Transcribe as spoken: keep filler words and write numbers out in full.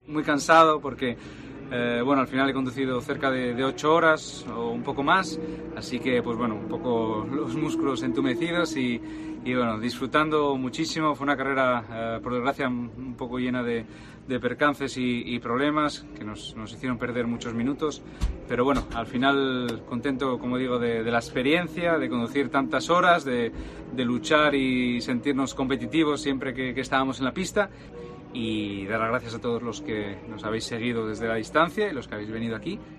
muy cansado porque eh, bueno, al final he conducido cerca de, de ocho horas o un poco más, así que pues bueno, un poco los músculos entumecidos y, y bueno, disfrutando muchísimo. Fue una carrera, eh, por desgracia, un poco llena de, de percances y, y problemas que nos, nos hicieron perder muchos minutos, pero bueno, al final contento, como digo, de, de la experiencia, de conducir tantas horas, de, de luchar y sentirnos competitivos siempre que, que estábamos en la pista. Y dar las gracias a todos los que nos habéis seguido desde la distancia y los que habéis venido aquí.